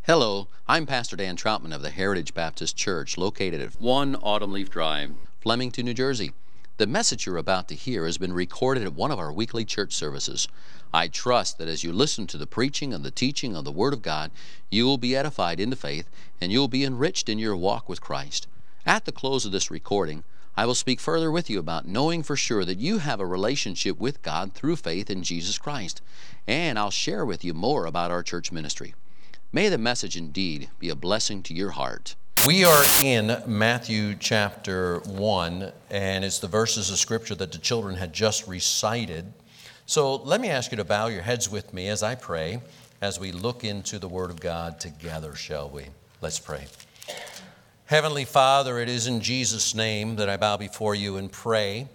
Hello, I'm Pastor Dan Troutman of the Heritage Baptist Church located at 1 Autumn Leaf Drive, Flemington, New Jersey. The message you're about to hear has been recorded at one of our weekly church services. I trust that as you listen to the preaching and the teaching of the Word of God, you will be edified in the faith and you will be enriched in your walk with Christ. At the close of this recording, I will speak further with you about knowing for sure that you have a relationship with God through faith in Jesus Christ. And I'll share with you more about our church ministry. May the message indeed be a blessing to your heart. We are in Matthew chapter 1, and it's the verses of Scripture that the children had just recited. So let me ask you to bow your heads with me as I pray, as we look into the Word of God together, shall we? Let's pray. Heavenly Father, it is in Jesus' name that I bow before you and pray,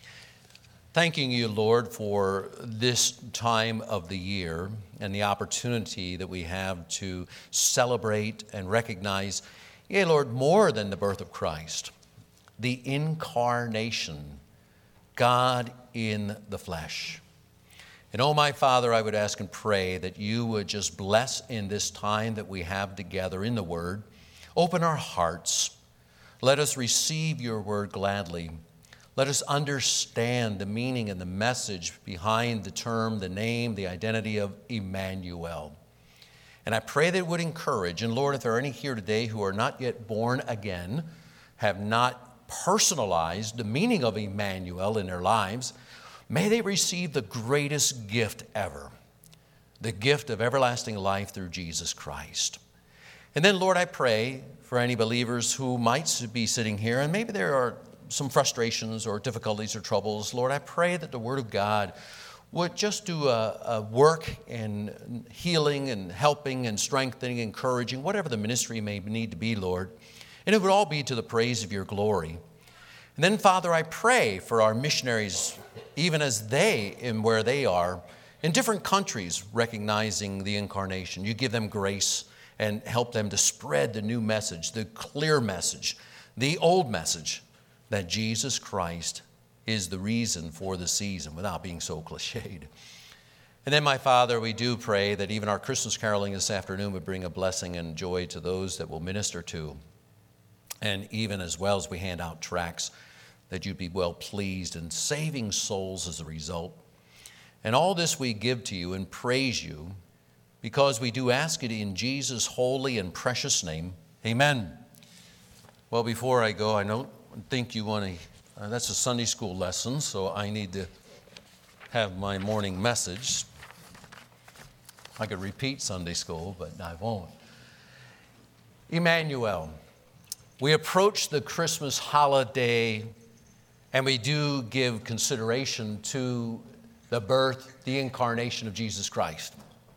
thanking you, Lord, for this time of the year and the opportunity that we have to celebrate and recognize, Lord, more than the birth of Christ, the incarnation, God in the flesh. And oh, my Father, I would ask and pray that you would just bless in this time that we have together in the Word. Open our hearts. Let us receive your Word gladly. Let us understand the meaning and the message behind the term, the name, the identity of Emmanuel. And I pray that it would encourage. And Lord, if there are any here today who are not yet born again, have not personalized the meaning of Emmanuel in their lives, may they receive the greatest gift ever, the gift of everlasting life through Jesus Christ. And then, Lord, I pray for any believers who might be sitting here, and maybe there are some frustrations or difficulties or troubles. Lord, I pray that the Word of God would just do a work in healing and helping and strengthening, encouraging, whatever the ministry may need to be, Lord. And it would all be to the praise of your glory. And then, Father, I pray for our missionaries, even as they, in where they are, in different countries, recognizing the incarnation. You give them grace and help them to spread the new message, the clear message, the old message, that Jesus Christ is the reason for the season, without being so cliched. And then, my Father, we do pray that even our Christmas caroling this afternoon would bring a blessing and joy to those that will minister to. And even as well as we hand out tracts, that you'd be well pleased in saving souls as a result. And all this we give to you and praise you, because we do ask it in Jesus' holy and precious name. Amen. Well, before I go, I don't think you want to, that's a Sunday school lesson, so I need to have my morning message. I could repeat Sunday school, but I won't. Emmanuel. We approach the Christmas holiday, and we do give consideration to the birth, the incarnation of Jesus Christ.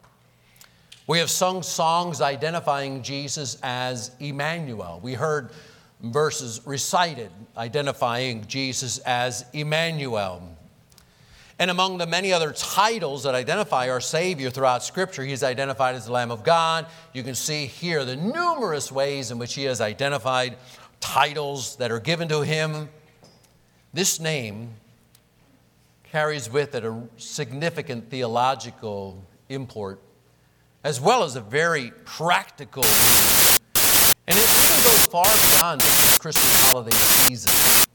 We have sung songs identifying Jesus as Emmanuel. We heard verses recited identifying Jesus as Emmanuel. And among the many other titles that identify our Savior throughout Scripture, he is identified as the Lamb of God. You can see here the numerous ways in which he has identified, titles that are given to him. This name carries with it a significant theological import, as well as a very practical meaning. And it even goes far beyond just the Christmas holiday season.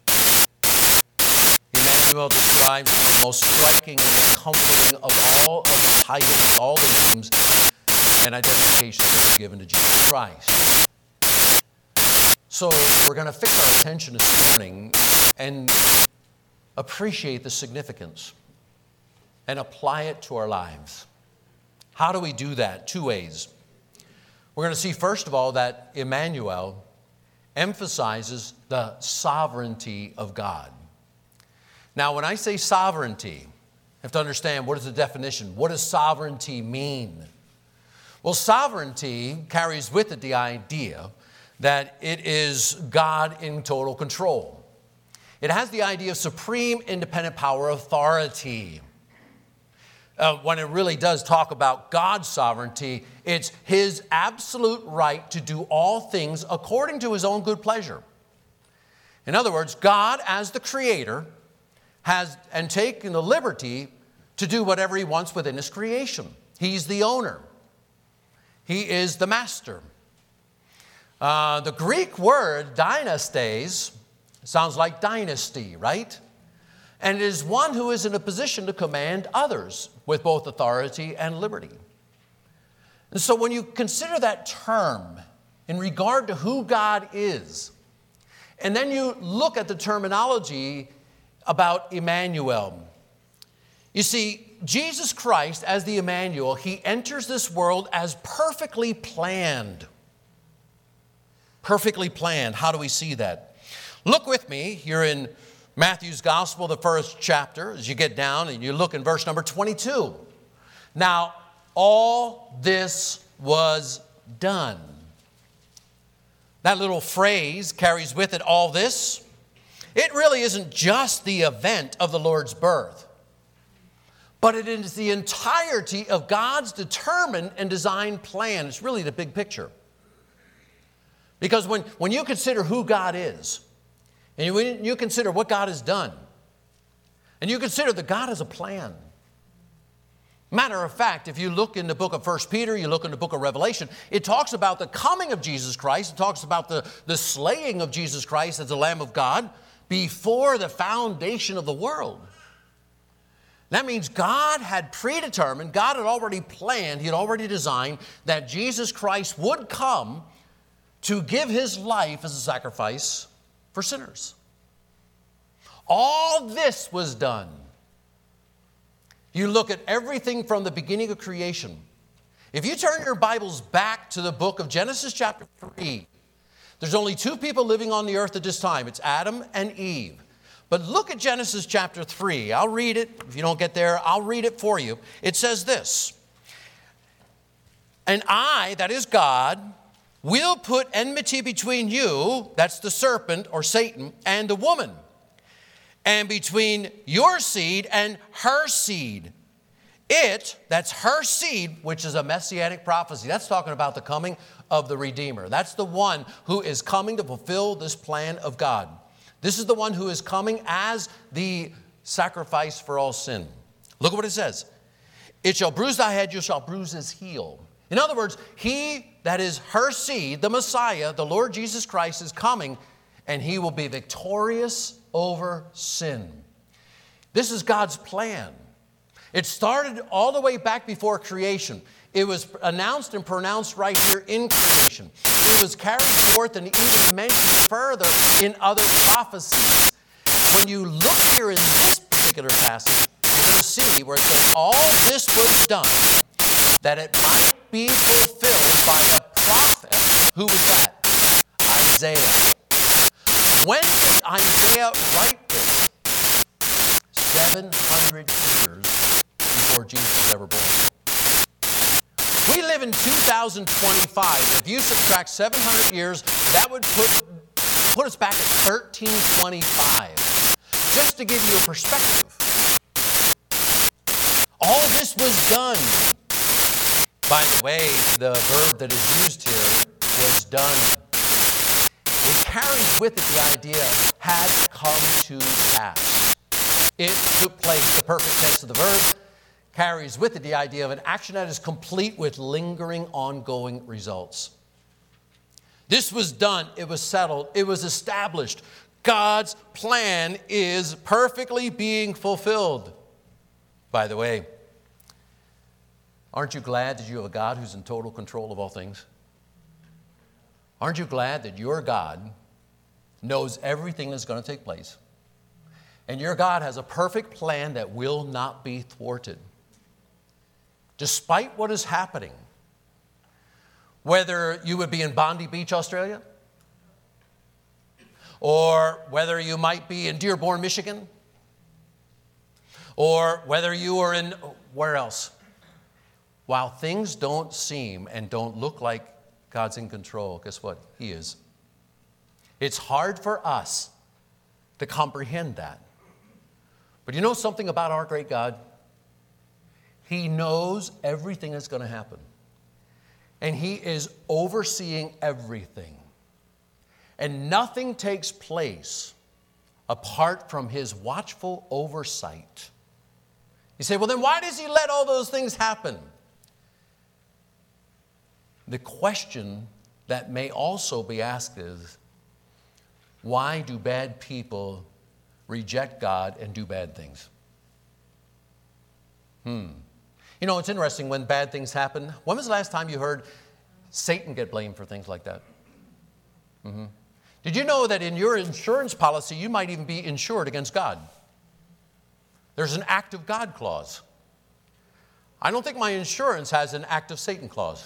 Emmanuel describes the most striking and comforting of all of the titles, all the names and identifications that are given to Jesus Christ. So we're going to fix our attention this morning and appreciate the significance and apply it to our lives. How do we do that? Two ways. We're going to see, first of all, that Emmanuel emphasizes the sovereignty of God. Now, when I say sovereignty, you have to understand, what is the definition? What does sovereignty mean? Well, sovereignty carries with it the idea that it is God in total control. It has the idea of supreme independent power, authority. When it really does talk about God's sovereignty, it's his absolute right to do all things according to his own good pleasure. In other words, God, as the creator, has and taken the liberty to do whatever he wants within his creation. He's the owner. He is the master. The Greek word dynastes sounds like dynasty, right? And it is one who is in a position to command others with both authority and liberty. And so when you consider that term in regard to who God is, and then you look at the terminology about Emmanuel, you see, Jesus Christ as the Emmanuel, he enters this world as perfectly planned. Perfectly planned. How do we see that? Look with me here in Matthew's Gospel, the first chapter, as you get down and you look in verse number 22. Now, all this was done. That little phrase carries with it all this. It really isn't just the event of the Lord's birth, but it is the entirety of God's determined and designed plan. It's really the big picture. Because when you consider who God is, and when you consider what God has done, and you consider that God has a plan. Matter of fact, if you look in the book of 1 Peter, you look in the book of Revelation, it talks about the coming of Jesus Christ. It talks about the slaying of Jesus Christ as the Lamb of God before the foundation of the world. That means God had predetermined, God had already planned, He had already designed that Jesus Christ would come to give His life as a sacrifice for sinners. All this was done. You look at everything from the beginning of creation. If you turn your Bibles back to the book of Genesis chapter 3, there's only two people living on the earth at this time. It's Adam and Eve. But look at Genesis chapter 3. I'll read it. If you don't get there, I'll read it for you. It says this: "And I, that is God, will put enmity between you," that's the serpent or Satan, "and the woman, and between your seed and her seed. It," that's her seed, which is a messianic prophecy. That's talking about the coming of the Redeemer. That's the one who is coming to fulfill this plan of God. This is the one who is coming as the sacrifice for all sin. Look at what it says. "It shall bruise thy head, you shall bruise his heel." In other words, he that is her seed, the Messiah, the Lord Jesus Christ, is coming, and he will be victorious over sin. This is God's plan. It started all the way back before creation. It was announced and pronounced right here in creation. It was carried forth and even mentioned further in other prophecies. When you look here in this particular passage, you're going to see where it says, all this was done, that it might be fulfilled by the prophet. Who was that? Isaiah. When did Isaiah write this? 700 years before Jesus was ever born. We live in 2025. If you subtract 700 years, that would put us back at 1325. Just to give you a perspective. All this was done. By the way, the verb that is used here was done. It carries with it the idea, had come to pass. It took place. The perfect tense of the verb carries with it the idea of an action that is complete with lingering, ongoing results. This was done. It was settled. It was established. God's plan is perfectly being fulfilled. By the way, aren't you glad that you have a God who's in total control of all things? Aren't you glad that your God knows everything that's going to take place? And your God has a perfect plan that will not be thwarted. Despite what is happening, whether you would be in Bondi Beach, Australia, or whether you might be in Dearborn, Michigan, or whether you are in, where else? While things don't seem and don't look like God's in control, guess what? He is. It's hard for us to comprehend that. But you know something about our great God? He knows everything that's going to happen. And He is overseeing everything. And nothing takes place apart from His watchful oversight. You say, well, then why does He let all those things happen? the question that may also be asked is, why do bad people reject God and do bad things? You know, it's interesting when bad things happen. When was the last time you heard Satan get blamed for things like that? Did you know that in your insurance policy, you might even be insured against God? There's an act of God clause. I don't think my insurance has an act of Satan clause.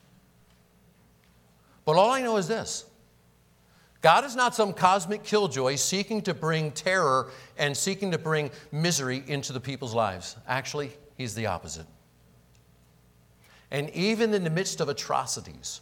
But all I know is this. God is not some cosmic killjoy seeking to bring terror and seeking to bring misery into the people's lives. Actually, He's the opposite. And even in the midst of atrocities,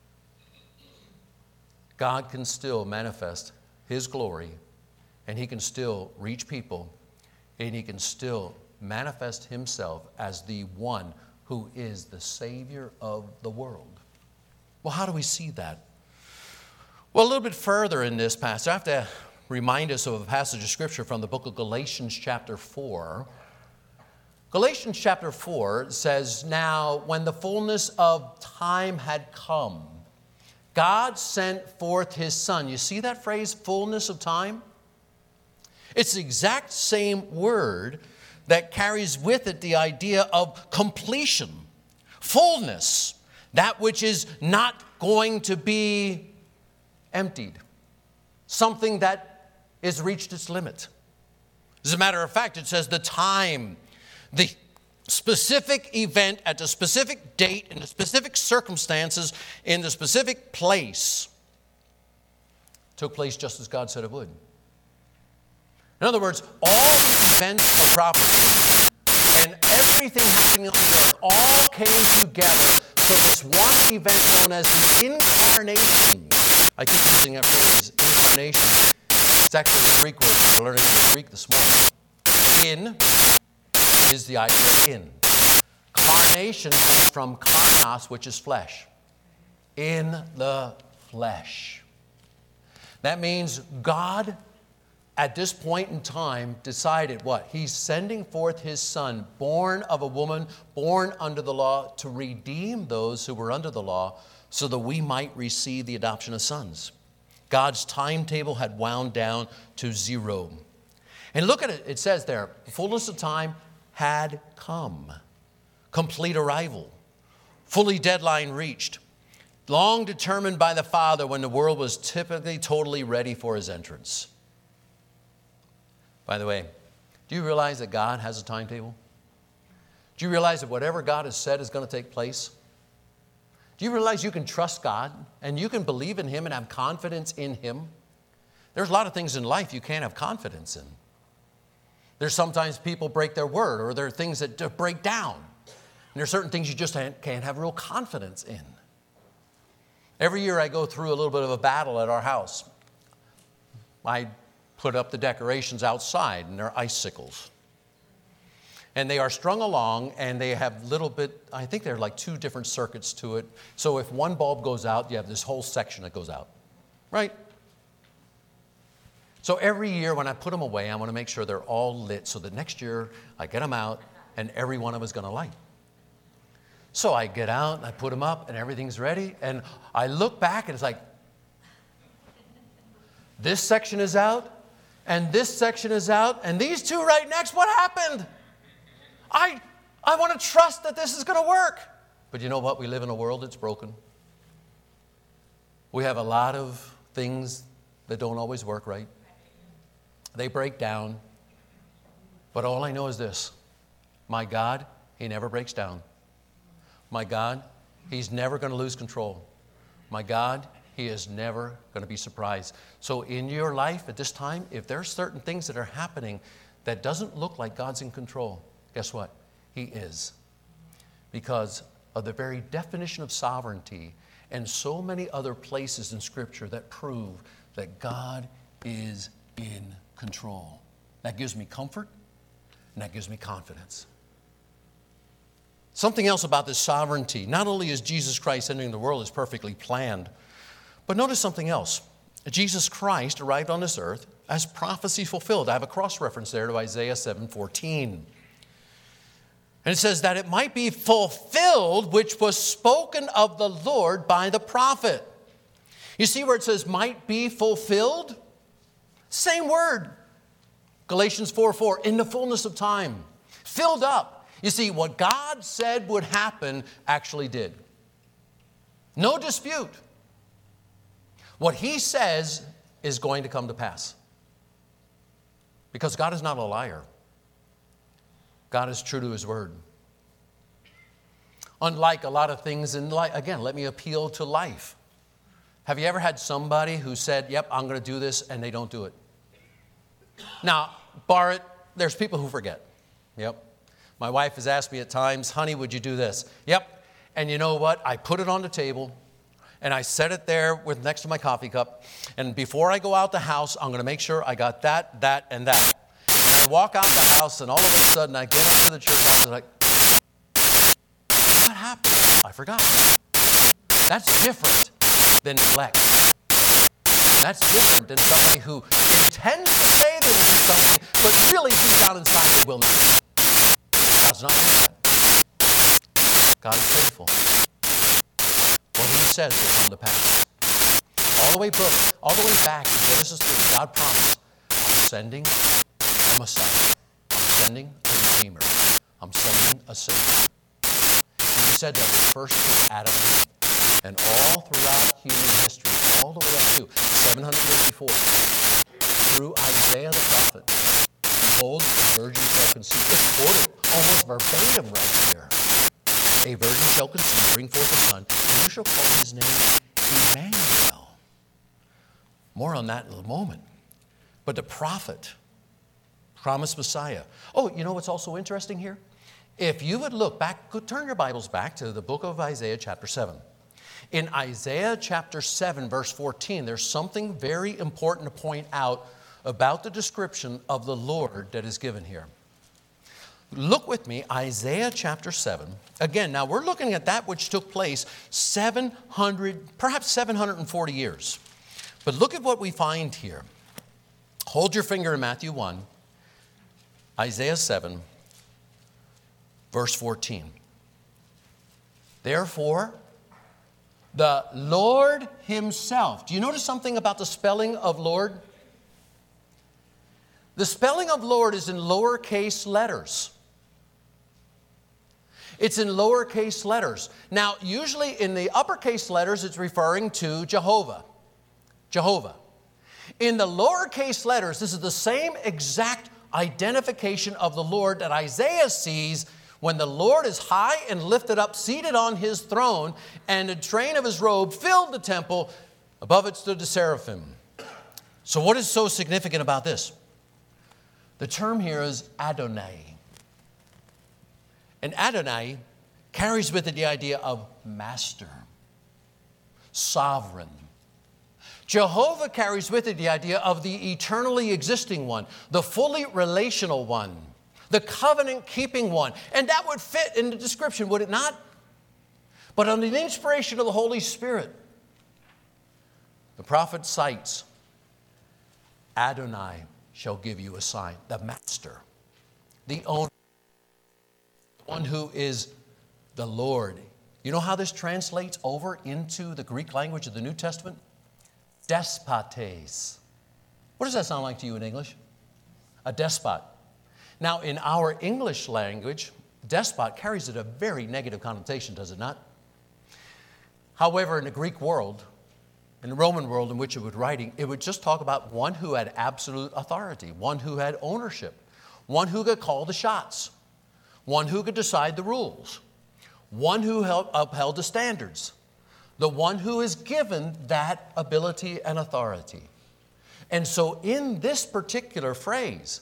God can still manifest His glory, and He can still reach people, and He can still manifest Himself as the one who is the Savior of the world. Well, how do we see that? Well, a little bit further in this passage, I have to remind us of a passage of Scripture from the book of Galatians chapter 4. Galatians chapter 4 says, "Now, when the fullness of time had come, God sent forth His Son." You see that phrase, fullness of time? It's the exact same word that carries with it the idea of completion, fullness, that which is not going to be emptied, something that is reached its limit. As a matter of fact, it says the time, the specific event at the specific date, in the specific circumstances, in the specific place, took place just as God said it would. In other words, all the events of prophecy and everything happening on the earth all came together so this one event known as the incarnation. I keep using that phrase, incarnation. It's actually a Greek word. We're learning the Greek this morning. In is the idea of in. Carnation comes from karnos, which is flesh. In the flesh. That means God, at this point in time, decided what? He's sending forth His Son, born of a woman, born under the law, to redeem those who were under the law, so that we might receive the adoption of sons. God's timetable had wound down to zero. And look at it. It says there, the fullness of time had come. Complete arrival. Fully deadline reached. Long determined by the Father when the world was typically totally ready for His entrance. By the way, do you realize that God has a timetable? Do you realize that whatever God has said is going to take place? Do you realize you can trust God and you can believe in Him and have confidence in Him? There's a lot of things in life you can't have confidence in. There's sometimes people break their word, or there are things that break down. And there's certain things you just can't have real confidence in. Every year I go through a little bit of a battle at our house. I put up the decorations outside, and they're icicles. And they are strung along, and they have little bit, I think they're like 2 different circuits to it. So if one bulb goes out, you have this whole section that goes out, right? So every year when I put them away, I want to make sure they're all lit so that next year I get them out and every one of them is going to light. So I get out, and I put them up, and everything's ready. And I look back, and it's like, this section is out, and this section is out, and these 2 right next, what happened? I want to trust that this is going to work. But you know what? We live in a world that's broken. We have a lot of things that don't always work right. They break down. But all I know is this. My God, He never breaks down. My God, He's never going to lose control. My God, He is never going to be surprised. So in your life at this time, if there are certain things that are happening that doesn't look like God's in control, guess what? He is. Because of the very definition of sovereignty and so many other places in Scripture that prove that God is in control. That gives me comfort and that gives me confidence. Something else about this sovereignty. Not only is Jesus Christ entering the world as perfectly planned, but notice something else. Jesus Christ arrived on this earth as prophecy fulfilled. I have a cross-reference there to Isaiah 7:14. And it says that it might be fulfilled, which was spoken of the Lord by the prophet. You see where it says might be fulfilled? Same word. Galatians 4:4, in the fullness of time. Filled up. You see, what God said would happen actually did. No dispute. What He says is going to come to pass. Because God is not a liar. God is true to His word. Unlike a lot of things in life, again, let me appeal to life. Have you ever had somebody who said, yep, I'm going to do this, and they don't do it? Now, bar it, there's people who forget. Yep. My wife has asked me at times, honey, would you do this? Yep. And you know what? I put it on the table, and I set it there next to my coffee cup. And before I go out the house, I'm going to make sure I got that, and that. And I walk out the house, and all of a sudden, I get up to the church house, and I'm like, what happened? I forgot. That's different than neglect. That's different than somebody who intends to say they will do something, but really deep down inside they will not. God's not like that. God is faithful. What He says will come to pass. All the way back in Genesis 3, God promised, I'm sending a Messiah. I'm sending a Redeemer. I'm sending a Savior. And He said that first to Adam and Eve. And all throughout human history, all the way up to 700 years before, through Isaiah the prophet, behold, a virgin shall conceive. It's quoted almost verbatim right here. A virgin shall conceive, bring forth a son, and you shall call His name Emmanuel. More on that in a moment. But the prophet promised Messiah. Oh, you know what's also interesting here? If you would look back, turn your Bibles back to the book of Isaiah chapter 7. In Isaiah chapter 7, verse 14, there's something very important to point out about the description of the Lord that is given here. Look with me, Isaiah chapter 7. Again, now we're looking at that which took place perhaps 740 years. But look at what we find here. Hold your finger in Matthew 1, Isaiah 7, verse 14. Therefore, the Lord Himself. Do you notice something about the spelling of Lord? The spelling of Lord is in lowercase letters. It's in lowercase letters. Now, usually in the uppercase letters, it's referring to Jehovah. Jehovah. In the lowercase letters, this is the same exact identification of the Lord that Isaiah sees when the Lord is high and lifted up, seated on His throne, and the train of His robe filled the temple. Above it stood the seraphim. So what is so significant about this? The term here is Adonai. And Adonai carries with it the idea of master, sovereign. Jehovah carries with it the idea of the eternally existing one, the fully relational one, the covenant-keeping one. And that would fit in the description, would it not? But under the inspiration of the Holy Spirit, the prophet cites, Adonai shall give you a sign. The master, the owner, the one who is the Lord. You know how this translates over into the Greek language of the New Testament? Despotes. What does that sound like to you in English? A despot. Now, in our English language, despot carries it a very negative connotation, does it not? However, in the Greek world, in the Roman world in which it was writing, it would just talk about one who had absolute authority, one who had ownership, one who could call the shots, one who could decide the rules, one who upheld the standards, the one who is given that ability and authority. And so in this particular phrase,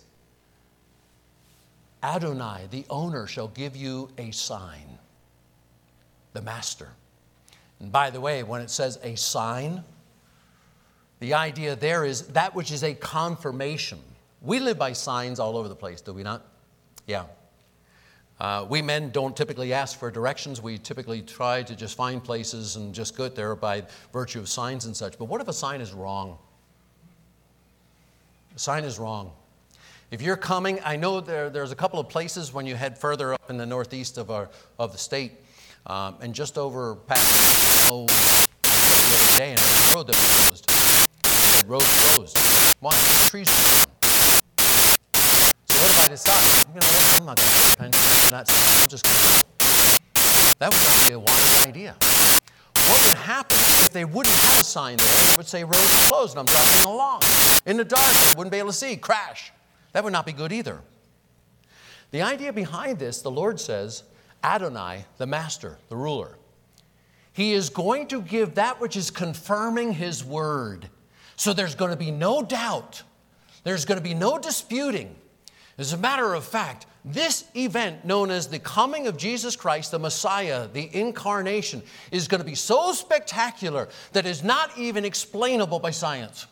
Adonai, the owner, shall give you a sign. The master. And by the way, when it says a sign, the idea there is that which is a confirmation. We live by signs all over the place, do we not? Yeah. We men don't typically ask for directions. We typically try to just find places and just go there by virtue of signs and such. But what if a sign is wrong? A sign is wrong. If you're coming, I know there's a couple of places when you head further up in the northeast of the state, and just over past, the other day, and there's a road that was closed. The road closed. Why? The trees were down. So what if I decide, you know what, I'm not going to pay attention to that sign, I'm just going to go. That would not be a wise idea. What would happen if they wouldn't have a sign there that would say road is closed and I'm driving along? In the dark, I wouldn't be able to see, crash. That would not be good either. The idea behind this, the Lord says, Adonai, the master, the ruler, he is going to give that which is confirming his word. So there's going to be no doubt. There's going to be no disputing. As a matter of fact, this event known as the coming of Jesus Christ, the Messiah, the incarnation, is going to be so spectacular that is not even explainable by science.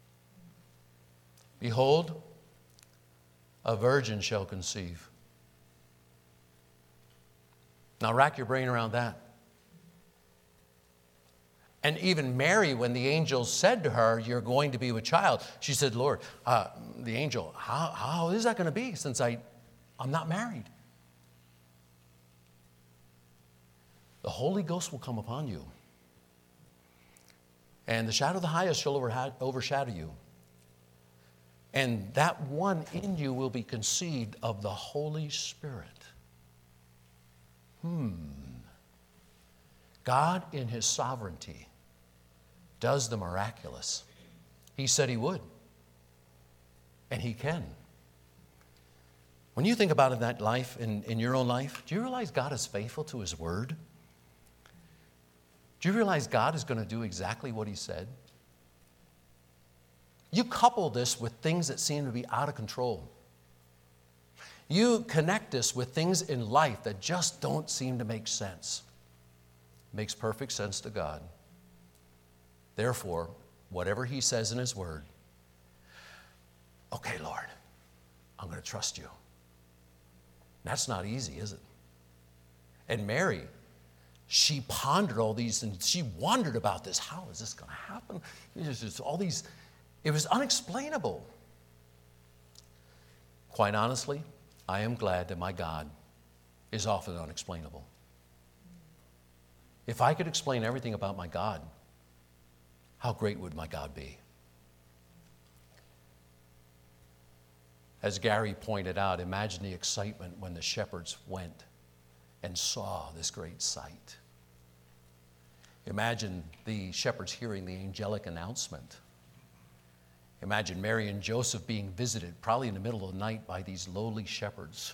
Behold, a virgin shall conceive. Now rack your brain around that. And even Mary, when the angel said to her, you're going to be with child, she said, Lord, the angel, how is that going to be since I'm not married? The Holy Ghost will come upon you. And the shadow of the highest shall overshadow you. And that one in you will be conceived of the Holy Spirit. God in his sovereignty does the miraculous. He said he would. And he can. When you think about it in that life, in your own life, do you realize God is faithful to his word? Do you realize God is going to do exactly what he said? You couple this with things that seem to be out of control. You connect this with things in life that just don't seem to make sense. Makes perfect sense to God. Therefore, whatever he says in his word, okay, Lord, I'm going to trust you. That's not easy, is it? And Mary, she pondered all these and she wondered about this. How is this going to happen? Just all these, it was unexplainable. Quite honestly, I am glad that my God is often unexplainable. If I could explain everything about my God, how great would my God be? As Gary pointed out, imagine the excitement when the shepherds went and saw this great sight. Imagine the shepherds hearing the angelic announcement. Imagine Mary and Joseph being visited, probably in the middle of the night, by these lowly shepherds.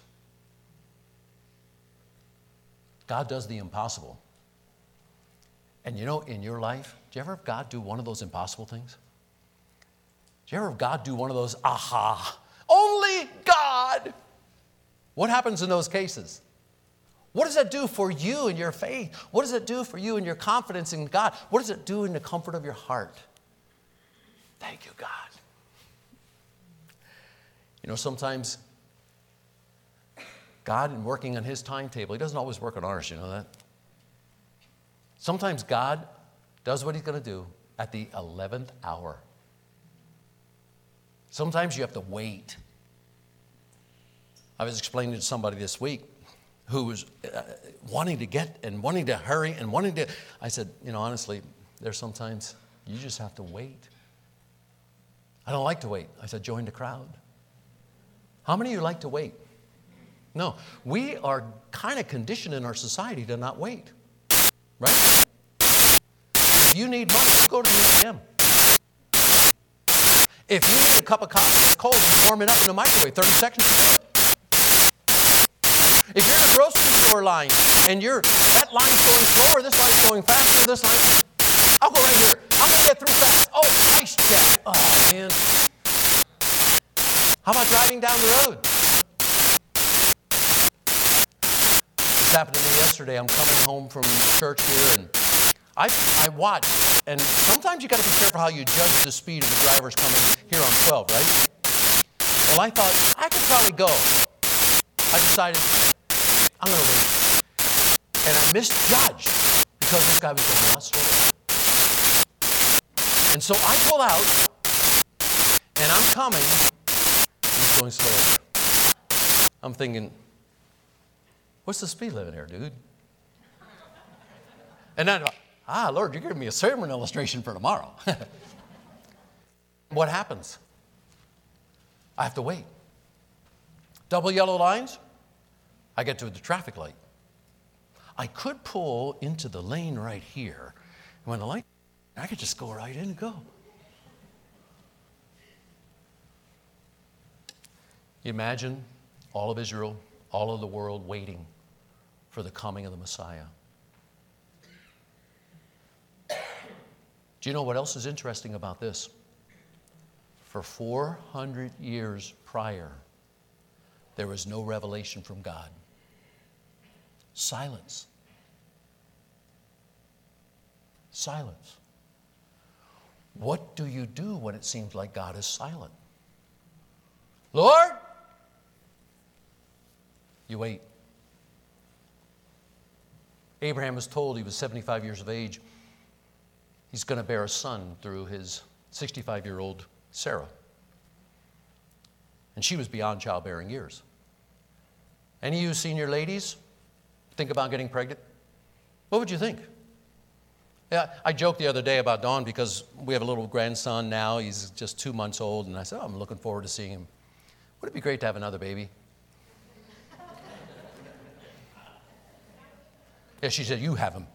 God does the impossible. And you know, in your life, do you ever have God do one of those impossible things? Do you ever have God do one of those, aha, only God? What happens in those cases? What does that do for you and your faith? What does it do for you and your confidence in God? What does it do in the comfort of your heart? Thank you, God. You know, sometimes God, in working on his timetable, he doesn't always work on ours, you know that? Sometimes God does what he's going to do at the 11th hour. Sometimes you have to wait. I was explaining to somebody this week who was wanting to get and wanting to hurry and wanting to, I said, you know, honestly, there's sometimes you just have to wait. I don't like to wait. I said, join the crowd. How many of you like to wait? No. We are kind of conditioned in our society to not wait. Right? If you need money, go to the ATM. If you need a cup of coffee that's cold, you warm it up in the microwave, 30 seconds to do it. If you're in a grocery store line and that line's going slower, this line's going faster, this line, I'll go right here. I'm going to get through fast. Oh, nice check. Oh, man. How about driving down the road? This happened to me yesterday. I'm coming home from church here, and I watch. And sometimes you got to be careful how you judge the speed of the drivers coming here on 12, right? Well, I thought I could probably go. I decided I'm going to wait. And I misjudged because this guy was going a lot slower. And so I pull out, and I'm coming. And it's going slower. I'm thinking, what's the speed limit here, dude? And then, Lord, you're giving me a sermon illustration for tomorrow. What happens? I have to wait. Double yellow lines, I get to the traffic light. I could pull into the lane right here. When the light, I could just go right in and go. You imagine all of Israel, all of the world waiting for the coming of the Messiah. Do you know what else is interesting about this? For 400 years prior, there was no revelation from God. Silence. Silence. What do you do when it seems like God is silent? Lord? You wait. Abraham was told he was 75 years of age. He's going to bear a son through his 65-year-old Sarah. And she was beyond childbearing years. Any of you senior ladies think about getting pregnant? What would you think? Yeah, I joked the other day about Dawn because we have a little grandson now. He's just 2 months old. And I said, I'm looking forward to seeing him. Would it be great to have another baby? Yeah, she said, you have him.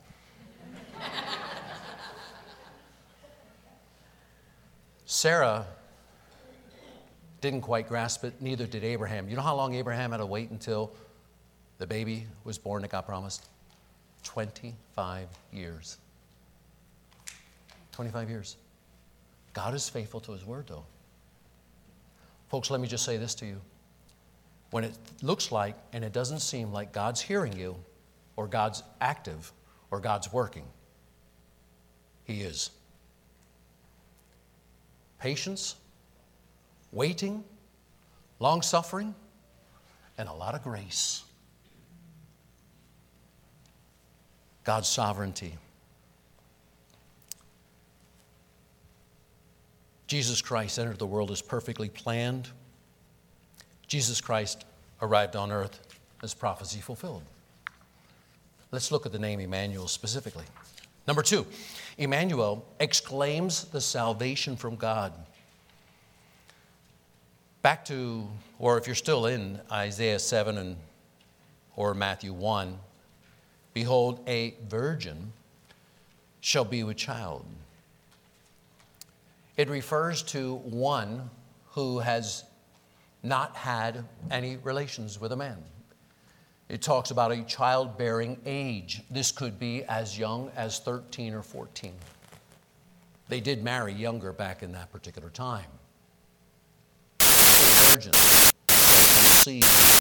Sarah didn't quite grasp it, neither did Abraham. You know how long Abraham had to wait until the baby was born that God promised? 25 years. 25 years. God is faithful to his word, though. Folks, let me just say this to you. When it looks like and it doesn't seem like God's hearing you, or God's active, or God's working, he is. Patience, waiting, long-suffering, and a lot of grace. God's sovereignty. Jesus Christ entered the world as perfectly planned. Jesus Christ arrived on earth as prophecy fulfilled. Let's look at the name Emmanuel specifically. Number 2, Emmanuel exclaims the salvation from God. Back to, or if you're still in Isaiah 7 or Matthew 1, behold, a virgin shall be with child. It refers to one who has not had any relations with a man. It talks about a childbearing age. This could be as young as 13 or 14. They did marry younger back in that particular time. A virgin shall conceive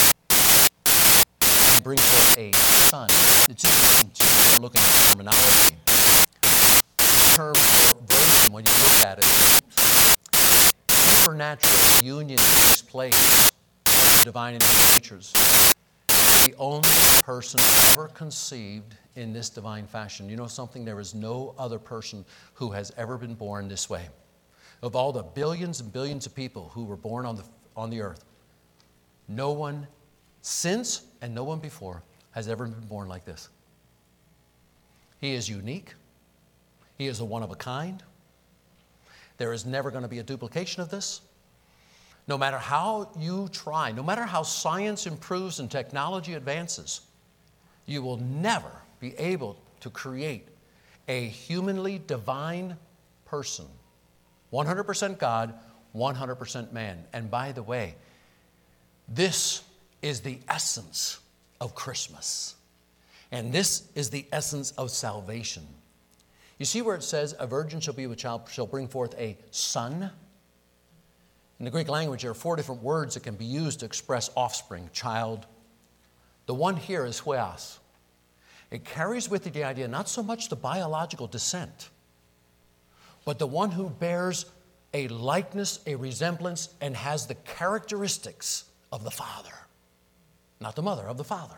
and bring forth a son. It's interesting to look at the terminology. The term for virgin, when you look at it, supernatural union takes place of the divine and human natures. The only person ever conceived in this divine fashion. You know something? There is no other person who has ever been born this way. Of all the billions and billions of people who were born on the earth, no one since and no one before has ever been born like this. He is unique. He is a one of a kind. There is never going to be a duplication of this. No matter how you try, no matter how science improves and technology advances, you will never be able to create a humanly divine person. 100% God, 100% man. And by the way, this is the essence of Christmas. And this is the essence of salvation. You see where it says, a virgin shall be with child, shall bring forth a son? In the Greek language, there are 4 different words that can be used to express offspring, child. The one here is huios. It carries with it the idea, not so much the biological descent, but the one who bears a likeness, a resemblance, and has the characteristics of the father. Not the mother, of the father.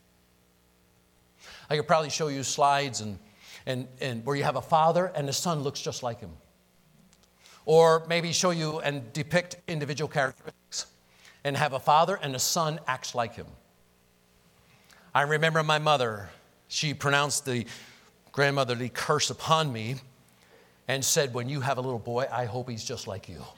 I could probably show you slides and where you have a father and the son looks just like him. Or maybe show you and depict individual characteristics and have a father and a son acts like him. I remember my mother, she pronounced the grandmotherly curse upon me and said, when you have a little boy, I hope he's just like you.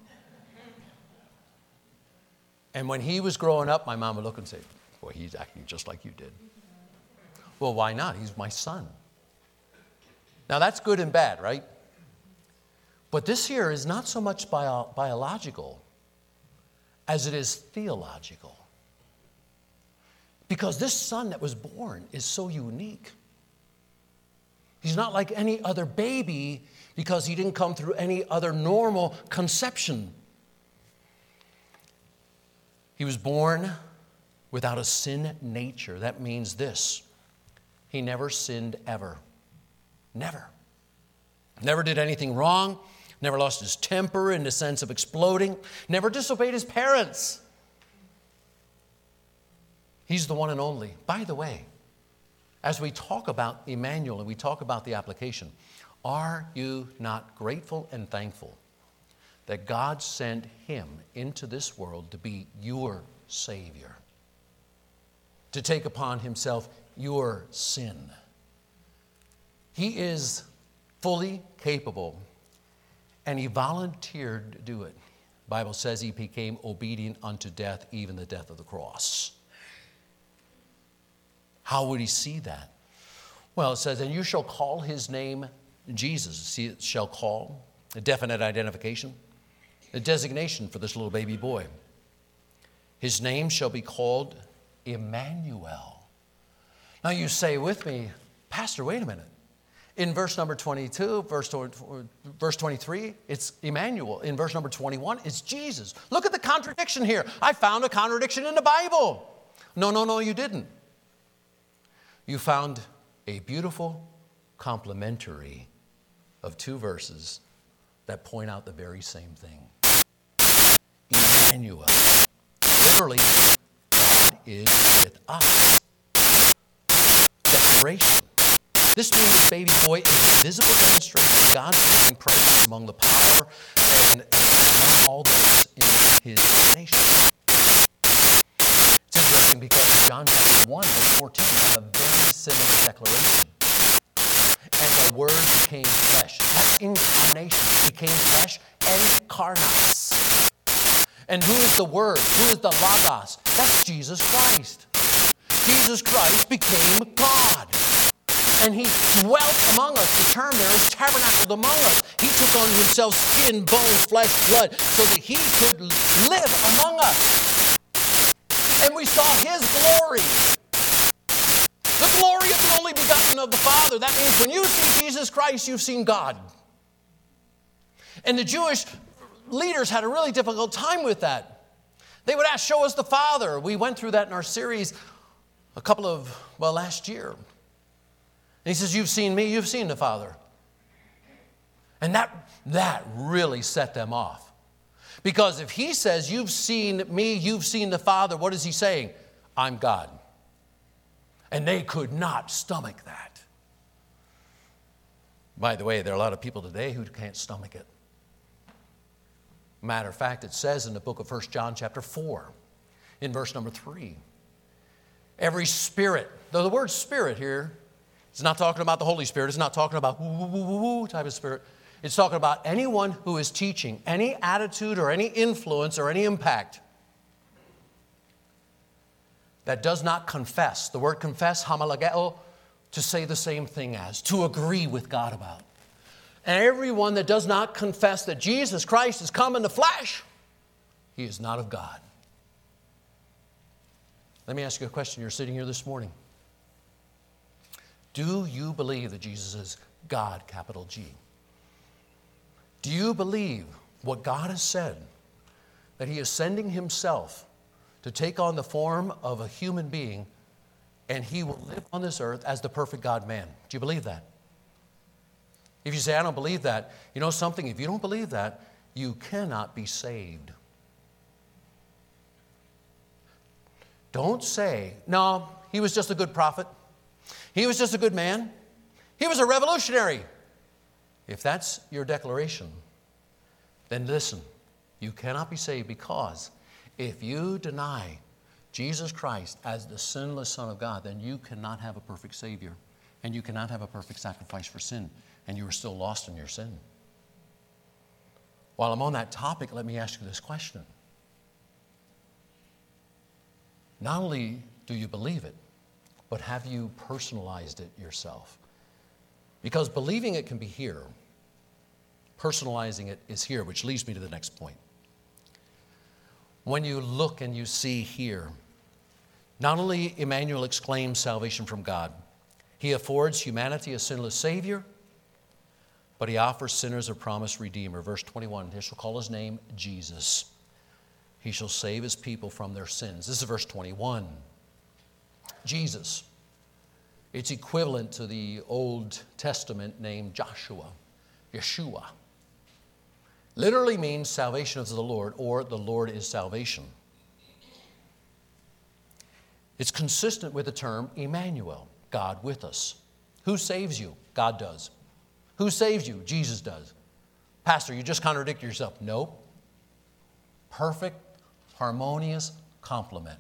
And when he was growing up, my mom would look and say, boy, he's acting just like you did. Well, why not? He's my son. Now, that's good and bad, right? But this here is not so much biological as it is theological. Because this son that was born is so unique. He's not like any other baby because he didn't come through any other normal conception. He was born without a sin nature. That means this: he never sinned ever. Never. Never did anything wrong. Never lost his temper in the sense of exploding. Never disobeyed his parents. He's the one and only. By the way, as we talk about Emmanuel and we talk about the application, are you not grateful and thankful that God sent him into this world to be your Savior, to take upon himself your sin? He is fully capable, and he volunteered to do it. The Bible says he became obedient unto death, even the death of the cross. How would he see that? Well, it says, and you shall call his name Jesus. See, it shall call, a definite identification, a designation for this little baby boy. His name shall be called Emmanuel. Now you say with me, Pastor, wait a minute. In verse number 22, verse 23, it's Emmanuel. In verse number 21, it's Jesus. Look at the contradiction here. I found a contradiction in the Bible. No, you didn't. You found a beautiful complementary of two verses that point out the very same thing. Emmanuel. Literally, God is with us. Declaration. This means the baby boy is a visible demonstration of God's divine presence among the power and among all those in his nation. It's interesting because in John chapter 1, verse 14, we have a very similar declaration. And the Word became flesh. That's incarnation. Became flesh, encarnates. And who is the Word? Who is the Logos? That's Jesus Christ. Jesus Christ became God. And he dwelt among us. The term there is tabernacled among us. He took on himself skin, bone, flesh, blood, so that he could live among us. And we saw his glory. The glory of the only begotten of the Father. That means when you see Jesus Christ, you've seen God. And the Jewish leaders had a really difficult time with that. They would ask, show us the Father. We went through that in our series last year. And he says, you've seen me, you've seen the Father. And that really set them off. Because if he says, you've seen me, you've seen the Father, what is he saying? I'm God. And they could not stomach that. By the way, there are a lot of people today who can't stomach it. Matter of fact, it says in the book of 1 John chapter 4, in verse number 3, every spirit, though the word spirit here, it's not talking about the Holy Spirit. It's not talking about woo type of spirit. It's talking about anyone who is teaching, any attitude or any influence or any impact that does not confess. The word confess, homologeo, to say the same thing as, to agree with God about. And everyone that does not confess that Jesus Christ has come in the flesh, he is not of God. Let me ask you a question. You're sitting here this morning. Do you believe that Jesus is God, capital G? Do you believe what God has said, that he is sending himself to take on the form of a human being and he will live on this earth as the perfect God-man? Do you believe that? If you say, I don't believe that, you know something? If you don't believe that, you cannot be saved. Don't say, no, he was just a good prophet. He was just a good man. He was a revolutionary. If that's your declaration, then listen, you cannot be saved, because if you deny Jesus Christ as the sinless Son of God, then you cannot have a perfect Savior, and you cannot have a perfect sacrifice for sin, and you are still lost in your sin. While I'm on that topic, let me ask you this question. Not only do you believe it, but have you personalized it yourself? Because believing it can be here. Personalizing it is here, which leads me to the next point. When you look and you see here, not only Emmanuel exclaims salvation from God, he affords humanity a sinless Savior, but he offers sinners a promised Redeemer. Verse 21, he shall call his name Jesus. He shall save his people from their sins. This is verse 21. Jesus. It's equivalent to the Old Testament name Joshua, Yeshua. Literally means salvation of the Lord, or the Lord is salvation. It's consistent with the term Emmanuel, God with us. Who saves you? God does. Who saves you? Jesus does. Pastor, you just contradict yourself. Nope. Perfect, harmonious complement.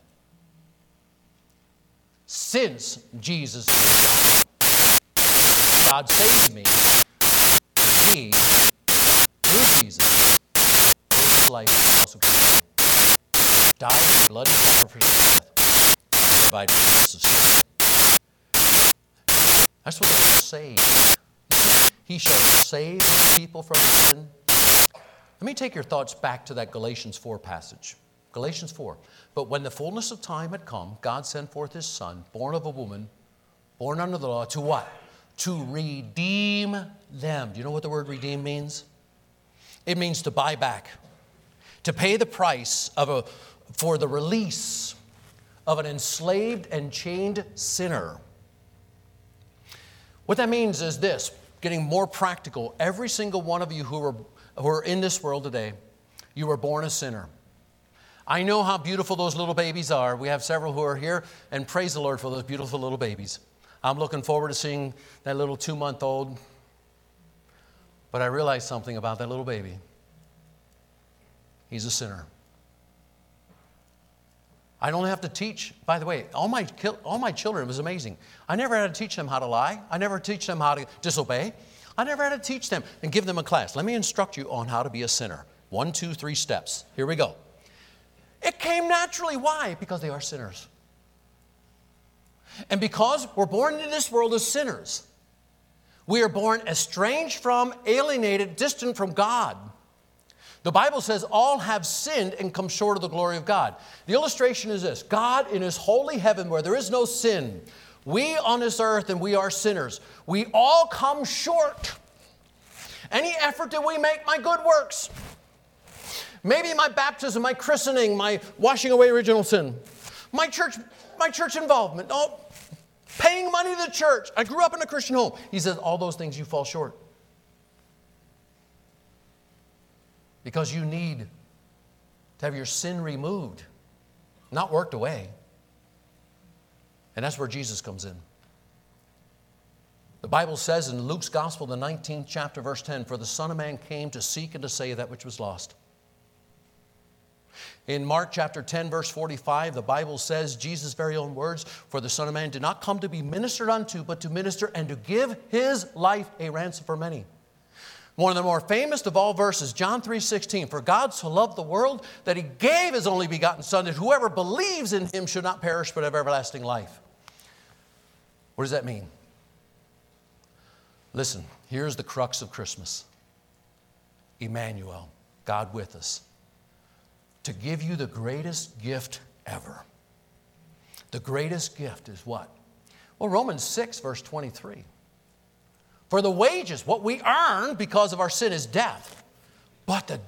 Since Jesus is God saves me, he, through Jesus, gave his life for us, died in bloody sacrificial death to provide forgiveness of sin. That's what the word save. He shall save his people from sin. Let me take your thoughts back to that Galatians 4 passage. Galatians 4. But when the fullness of time had come, God sent forth his Son, born of a woman, born under the law, to what? To redeem them. Do you know what the word redeem means? It means to buy back, to pay the price for the release of an enslaved and chained sinner. What that means is this, getting more practical. Every single one of you who are in this world today, you were born a sinner. I know how beautiful those little babies are. We have several who are here, and praise the Lord for those beautiful little babies. I'm looking forward to seeing that little 2-month-old. But I realized something about that little baby. He's a sinner. I don't have to teach. By the way, all my children, it was amazing. I never had to teach them how to lie. I never teach them how to disobey. I never had to teach them and give them a class. Let me instruct you on how to be a sinner. 1, 2, 3 steps. Here we go. It came naturally. Why? Because they are sinners. And because we're born into this world as sinners, we are born estranged from, alienated, distant from God. The Bible says all have sinned and come short of the glory of God. The illustration is this. God in his holy heaven where there is no sin, we on this earth and we are sinners. We all come short. Any effort that we make, my good works, maybe my baptism, my christening, my washing away original sin, my church involvement, paying money to the church. I grew up in a Christian home. He says, all those things you fall short. Because you need to have your sin removed, not worked away. And that's where Jesus comes in. The Bible says in Luke's Gospel, the 19th chapter, verse 10, for the Son of Man came to seek and to save that which was lost. In Mark chapter 10, verse 45, the Bible says, Jesus' very own words, for the Son of Man did not come to be ministered unto, but to minister and to give his life a ransom for many. One of the more famous of all verses, John 3:16, for God so loved the world that he gave his only begotten Son, that whoever believes in him should not perish but have everlasting life. What does that mean? Listen, here's the crux of Christmas. Emmanuel, God with us. To give you the greatest gift ever. The greatest gift is what? Well, Romans 6, verse 23. For the wages, what we earn because of our sin is death. But the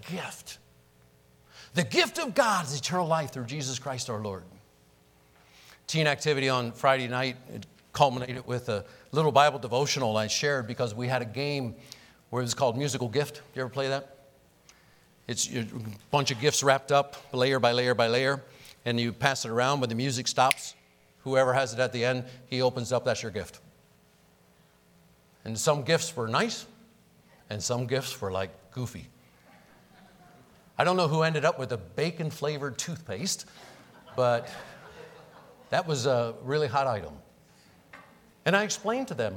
gift of God is eternal life through Jesus Christ our Lord. Teen activity on Friday night, it culminated with a little Bible devotional I shared because we had a game where it was called Musical Gift. You ever play that? It's a bunch of gifts wrapped up layer by layer by layer, and you pass it around. When the music stops, whoever has it at the end, he opens up, that's your gift. And some gifts were nice, and some gifts were like goofy. I don't know who ended up with a bacon-flavored toothpaste, but that was a really hot item. And I explained to them,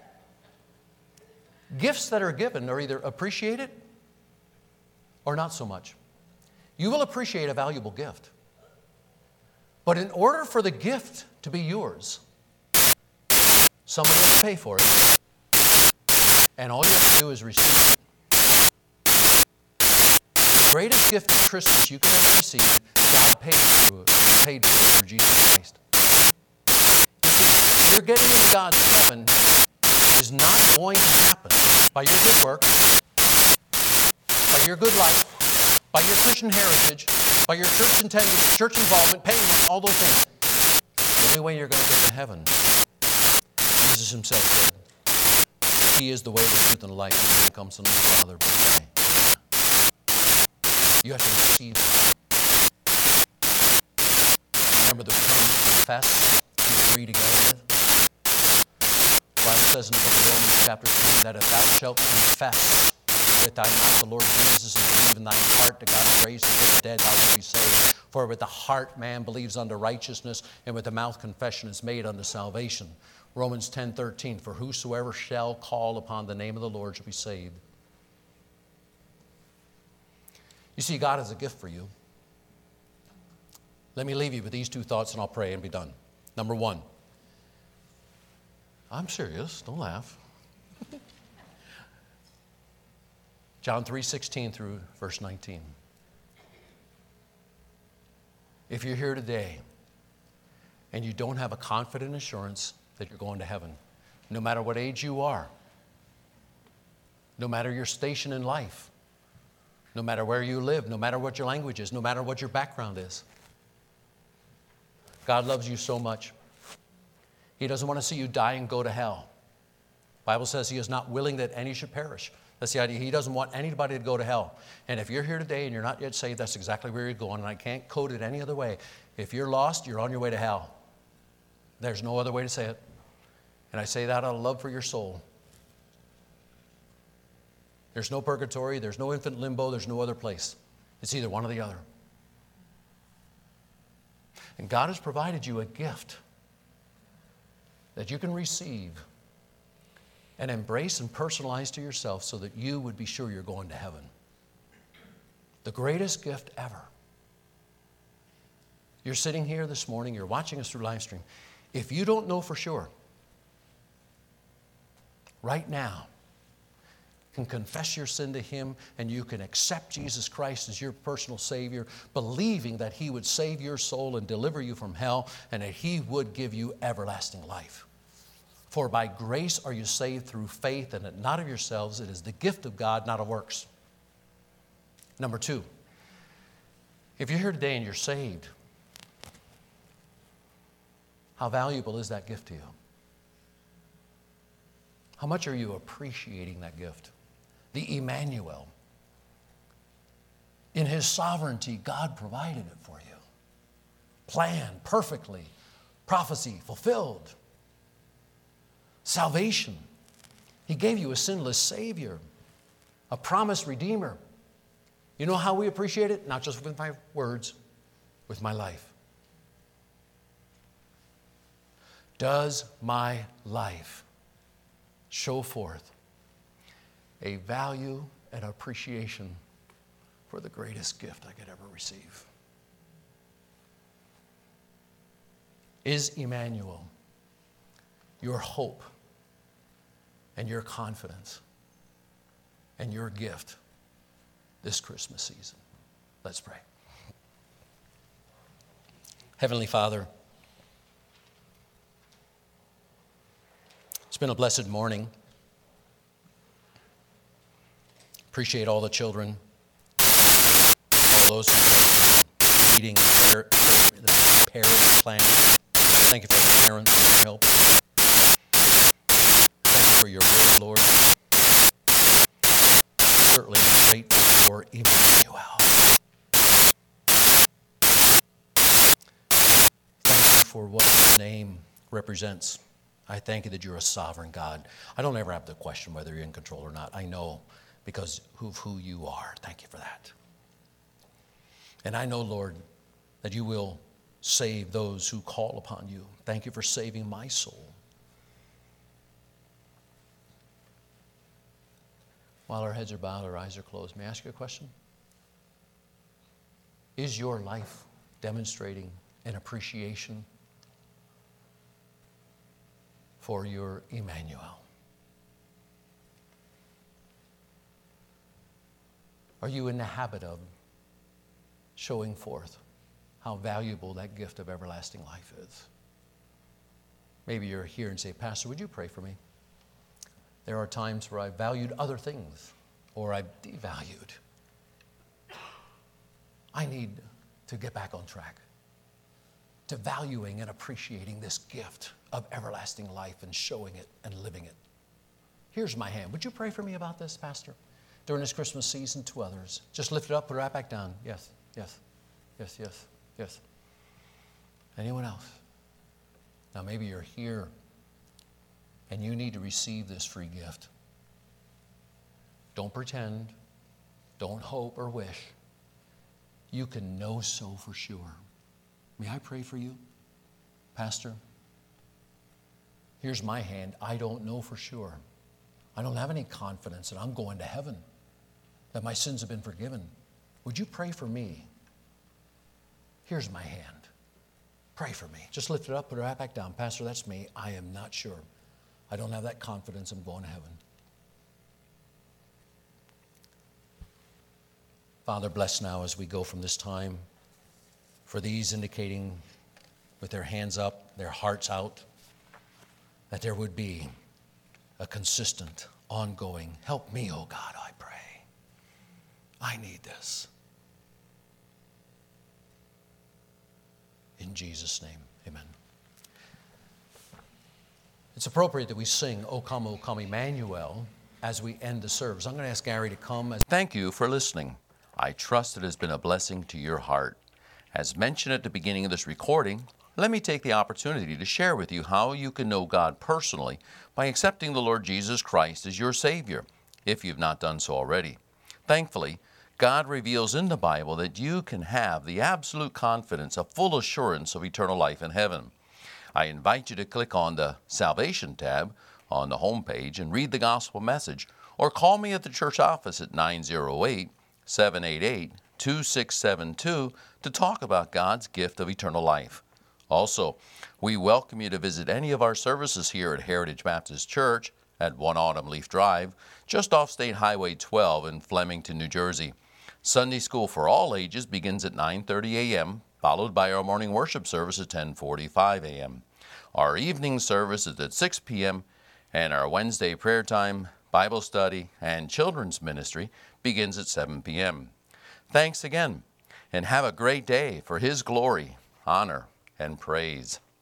gifts that are given are either appreciated or not so much. You will appreciate a valuable gift. But in order for the gift to be yours, somebody has to pay for it. And all you have to do is receive it. The greatest gift of Christmas you can ever receive, God paid for it through Jesus Christ. You see, you're getting into God's heaven is not going to happen by your good work, by your good life, by your Christian heritage, by your church attendance, church involvement, payment, all those things. The only way you're going to get to heaven, Jesus himself said, he is the way, the truth, and the life. No man comes to the Father but by me. You have to receive it. Remember the term confess? You agree together with? The Bible says in the book of Romans chapter 10 that if thou shalt confess with thy mouth the Lord Jesus and believe in thine heart that God has raised him from the dead, thou wilt be saved. For with the heart man believes unto righteousness, and with the mouth confession is made unto salvation. Romans 10:13, for whosoever shall call upon the name of the Lord shall be saved. You see, God has a gift for you. Let me leave you with these two thoughts and I'll pray and be done. Number one, I'm serious, don't laugh. John 3:16 through verse 19. If you're here today and you don't have a confident assurance that you're going to heaven, no matter what age you are, no matter your station in life, no matter where you live, no matter what your language is, no matter what your background is, God loves you so much. He doesn't want to see you die and go to hell. The Bible says he is not willing that any should perish. That's the idea. He doesn't want anybody to go to hell. And if you're here today and you're not yet saved, that's exactly where you're going. And I can't code it any other way. If you're lost, you're on your way to hell. There's no other way to say it. And I say that out of love for your soul. There's no purgatory. There's no infant limbo. There's no other place. It's either one or the other. And God has provided you a gift that you can receive and embrace and personalize to yourself so that you would be sure you're going to heaven. The greatest gift ever. You're sitting here this morning, you're watching us through live stream. If you don't know for sure, right now, can confess your sin to him and you can accept Jesus Christ as your personal Savior, believing that he would save your soul and deliver you from hell and that he would give you everlasting life. For by grace are you saved through faith, and not of yourselves. It is the gift of God, not of works. Number two, if you're here today and you're saved, how valuable is that gift to you? How much are you appreciating that gift? The Emmanuel. In his sovereignty, God provided it for you. Planned perfectly. Prophecy fulfilled. Salvation. He gave you a sinless Savior. A promised Redeemer. You know how we appreciate it? Not just with my words, with my life. Does my life show forth a value and appreciation for the greatest gift I could ever receive? Is Emmanuel your hope and your confidence and your gift this Christmas season? Let's pray. Heavenly Father, it's been a blessed morning. Appreciate all the children, all those who are leading, the parents, planning. Thank you for the parents and their help. Thank you for your word, Lord. Certainly grateful for Emmanuel. Thank you for what your name represents. I thank you that you're a sovereign God. I don't ever have to question whether you're in control or not. I know because of who you are. Thank you for that. And I know, Lord, that you will save those who call upon you. Thank you for saving my soul. While our heads are bowed, our eyes are closed, may I ask you a question? Is your life demonstrating an appreciation for your Emmanuel? Are you in the habit of showing forth how valuable that gift of everlasting life is? Maybe you're here and say, Pastor, would you pray for me? There are times where I've valued other things or I've devalued. I need to get back on track to valuing and appreciating this gift of everlasting life and showing it and living it. Here's my hand. Would you pray for me about this, Pastor? During this Christmas season to others. Just lift it up, put it right back down. Yes, yes, yes, yes, yes. Anyone else? Now maybe you're here and you need to receive this free gift. Don't pretend. Don't hope or wish. You can know so for sure. May I pray for you? Pastor, here's my hand. I don't know for sure. I don't have any confidence that I'm going to heaven, that my sins have been forgiven. Would you pray for me? Here's my hand. Pray for me. Just lift it up, put it right back down. Pastor, that's me. I am not sure. I don't have that confidence I'm going to heaven. Father, bless now as we go from this time for these indicating with their hands up, their hearts out, that there would be a consistent, ongoing, help me, oh God, I pray. I need this. In Jesus' name, amen. It's appropriate that we sing, O come, Emmanuel, as we end the service. I'm going to ask Gary to come. Thank you for listening. I trust it has been a blessing to your heart. As mentioned at the beginning of this recording, let me take the opportunity to share with you how you can know God personally by accepting the Lord Jesus Christ as your Savior, if you've not done so already. Thankfully, God reveals in the Bible that you can have the absolute confidence, a full assurance of eternal life in heaven. I invite you to click on the Salvation tab on the home page and read the gospel message, or call me at the church office at 908-788-2672 to talk about God's gift of eternal life. Also, we welcome you to visit any of our services here at Heritage Baptist Church at 1 Autumn Leaf Drive, just off State Highway 12 in Flemington, New Jersey. Sunday school for all ages begins at 9:30 a.m., followed by our morning worship service at 10:45 a.m. Our evening service is at 6 p.m., and our Wednesday prayer time, Bible study, and children's ministry begins at 7 p.m. Thanks again, and have a great day for His glory, honor, and praise.